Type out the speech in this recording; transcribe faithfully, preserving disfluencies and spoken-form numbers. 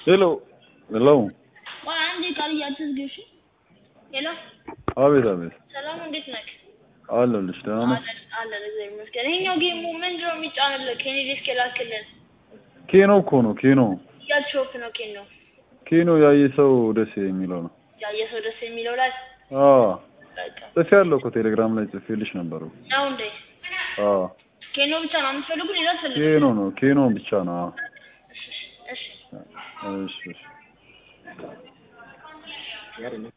Hello. Hello. وعندي قرية تسقيش. Hello. አቤት አቤት ሰላም እንዴት ነህ? አለሁልሽ ደህና ነሽ? አለ አለ ዘይ መስከረ ይሄኛው ጌም ምንድን ነው የሚጫነው? ከኔ ዲስክ ላክልን። ኬኖ እኮ ነው ኬኖ ያ ሾፕ ነው ኬኖ ኬኖ ያየ ሰው ደስ የሚለው ነው። ያየ ሰው ደስ የሚለው ላይ አዎ ጽፌ ያለው እኮ ቴሌግራም ላይ ጽፌልሽ ነበር። ነው እንዴ? አዎ ኬኖ ብቻ ነው የምትፈልጉት? ሌላ ፈልጉ? ኬኖ ነው ኬኖ ብቻ ነው። እሺ እሺ እሺ እሺ